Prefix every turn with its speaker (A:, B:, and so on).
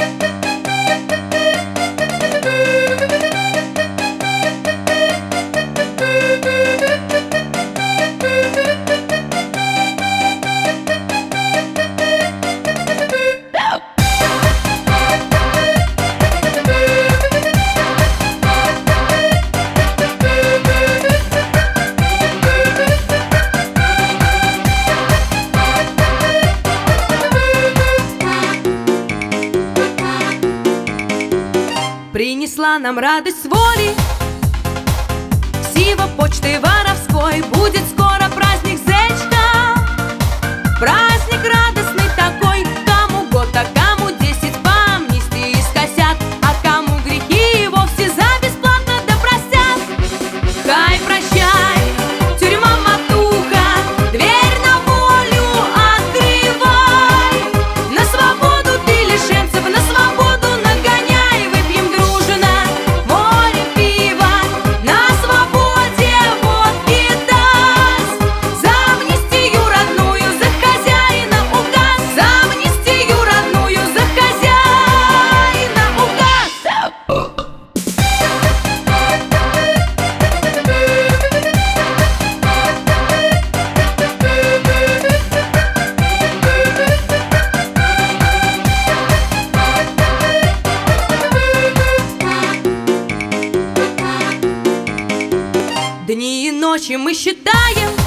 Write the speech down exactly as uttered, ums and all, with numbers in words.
A: Принесла нам радость воли, сива почты воровской. Будет скоро праздник Зечка, праздник радостный такой. Кому год, а кому десять по амнистии скосят, а кому грехи и вовсе за бесплатно да простят. Хай, прощай, тюрьма, матуха, дверь на волю открывай. На свободу ты лишенцев, на свободу нагоняй. Выпьем дружно море пива, на свободе вот видать. За амнистию родную, за хозяина указ, за амнистию родную, за хозяина указ. Дни и ночи мы считаем,